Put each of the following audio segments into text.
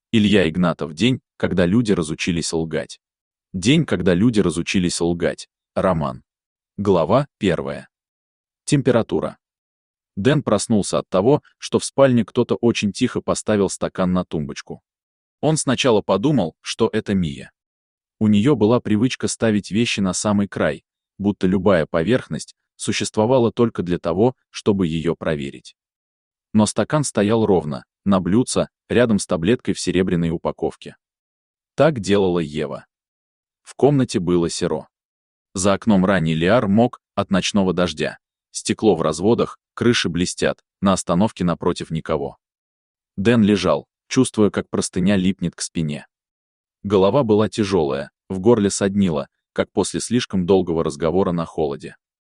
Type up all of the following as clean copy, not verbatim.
Илья Игнатов. День, когда люди разучились лгать. День, когда люди разучились лгать. Роман. Глава 1. Температура. Дэн проснулся от того, что в спальне кто-то очень тихо поставил стакан на тумбочку. Он сначала подумал, что это Мия. У нее была привычка ставить вещи на самый край, будто любая поверхность существовала только для того, чтобы ее проверить. Но стакан стоял ровно, на блюдце, рядом с таблеткой в серебряной упаковке. Так делала Ева. В комнате было серо. За окном ранний лиар мок от ночного дождя. Стекло в разводах, крыши блестят, на остановке напротив никого. Дэн лежал, чувствуя, как простыня липнет к спине. Голова была тяжелая, в горле соднило, как после слишком долгого разговора на холоде.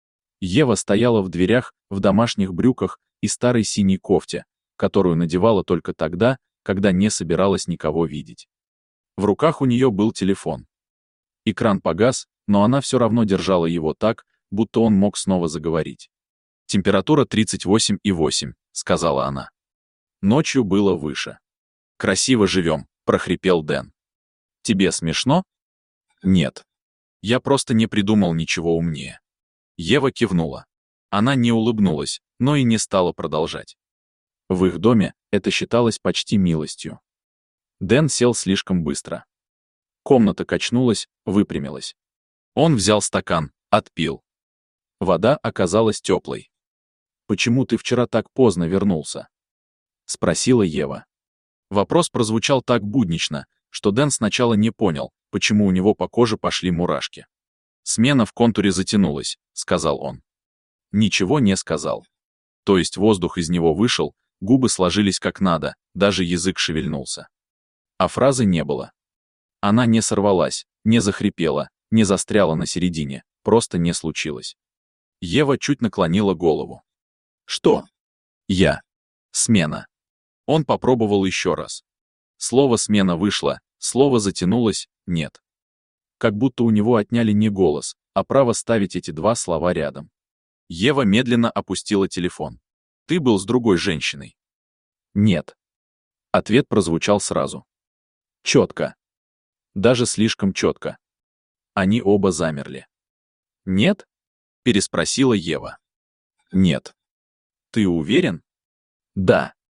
Ева стояла в дверях, в домашних брюках и старой синей кофте, которую надевала только тогда, когда не собиралась никого видеть. В руках у нее был телефон. Экран погас, но она все равно держала его так, будто он мог снова заговорить. «Температура 38,8», — сказала она. Ночью было выше. «Красиво живем», — прохрипел Дэн. «Тебе смешно?» «Нет. Я просто не придумал ничего умнее». Ева кивнула. Она не улыбнулась, но и не стала продолжать. В их доме это считалось почти милостью. Дэн сел слишком быстро. Комната качнулась, выпрямилась. Он взял стакан, отпил. Вода оказалась теплой. «Почему ты вчера так поздно вернулся?» — спросила Ева. Вопрос прозвучал так буднично, что Дэн сначала не понял, почему у него по коже пошли мурашки. «Смена в контуре затянулась», — сказал он. Ничего не сказал. То есть воздух из него вышел, губы сложились как надо, даже язык шевельнулся. А фразы не было. Она не сорвалась, не захрипела, не застряла на середине, просто не случилось. Ева чуть наклонила голову. «Что?» «Я. Смена». Он попробовал еще раз. Слово «смена» вышло, слово затянулось, нет. Как будто у него отняли не голос, а право ставить эти два слова рядом. Ева медленно опустила телефон. «Ты был с другой женщиной?» «Нет». Ответ прозвучал сразу. Четко. Даже слишком четко. Они оба замерли. «Нет?» — переспросила Ева. «Нет». «Ты уверен?» «Да».